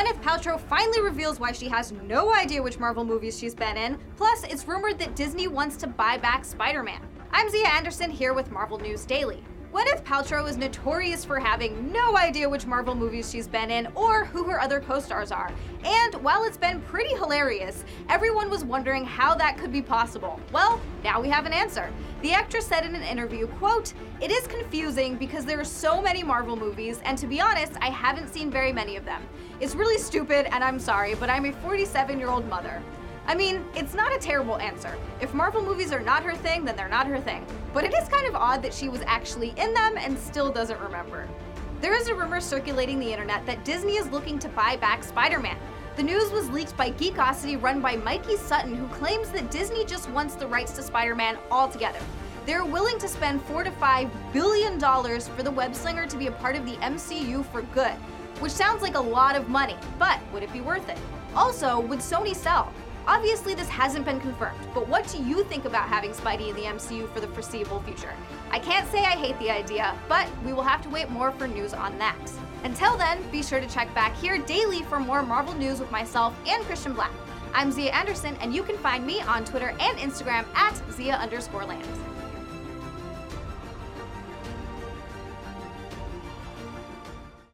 Gwyneth Paltrow finally reveals why she has no idea which Marvel movies she's been in, plus it's rumored that Disney wants to buy back Spider-Man. I'm Zia Anderson here with Marvel News Daily. Gwyneth Paltrow is notorious for having no idea which Marvel movies she's been in or who her other co-stars are. And while it's been pretty hilarious, everyone was wondering how that could be possible. Well, now we have an answer. The actress said in an interview, quote, "It is confusing because there are so many Marvel movies, and to be honest, I haven't seen very many of them. It's really stupid, and I'm sorry, but I'm a 47-year-old mother." I mean, it's not a terrible answer. If Marvel movies are not her thing, then they're not her thing. But it is kind of odd that she was actually in them and still doesn't remember. There is a rumor circulating the internet that Disney is looking to buy back Spider-Man. The news was leaked by Geekosity run by Mikey Sutton, who claims that Disney just wants the rights to Spider-Man altogether. They're willing to spend $4 to $5 billion for the web-slinger to be a part of the MCU for good, which sounds like a lot of money, but would it be worth it? Also, would Sony sell? Obviously, this hasn't been confirmed, but what do you think about having Spidey in the MCU for the foreseeable future? I can't say I hate the idea, but we will have to wait more for news on that. Until then, be sure to check back here daily for more Marvel news with myself and Christian Black. I'm Zia Anderson, and you can find me on Twitter and Instagram at Zia_Land.